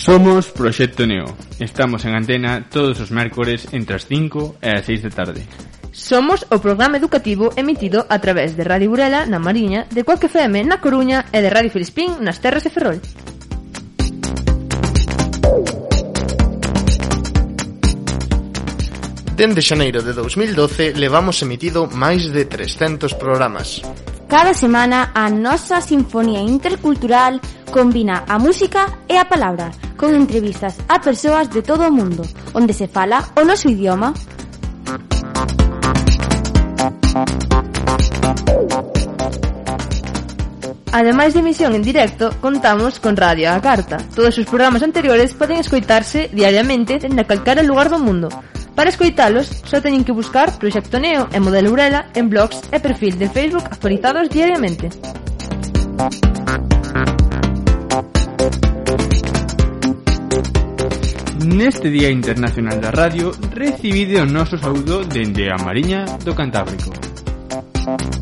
Somos Proxecto Neo. Estamos en antena todos os mércores entre as 5 e as 6 da tarde. Somos o programa educativo emitido a través de Radio Burela na Mariña, de Cuac FM na Coruña e de Radio Filispín nas terras de Ferrol. Dende xaneiro de 2012 levamos emitido máis de 300 programas. Cada semana a nosa sinfonía intercultural combina a música e a palabra, con entrevistas a persoas de todo o mundo, onde se fala o noso idioma. Ademais de emisión en directo, contamos con Radio á Carta. Todos os programas anteriores poden escoitarse diariamente en calquera lugar do mundo. Para escoitalos, só teñen que buscar Proxecto Neo e Modelo Burela en blogs e perfil de Facebook actualizados diariamente. Neste Día Internacional da Radio, recibide o noso saúdo dende a Mariña do Cantábrico.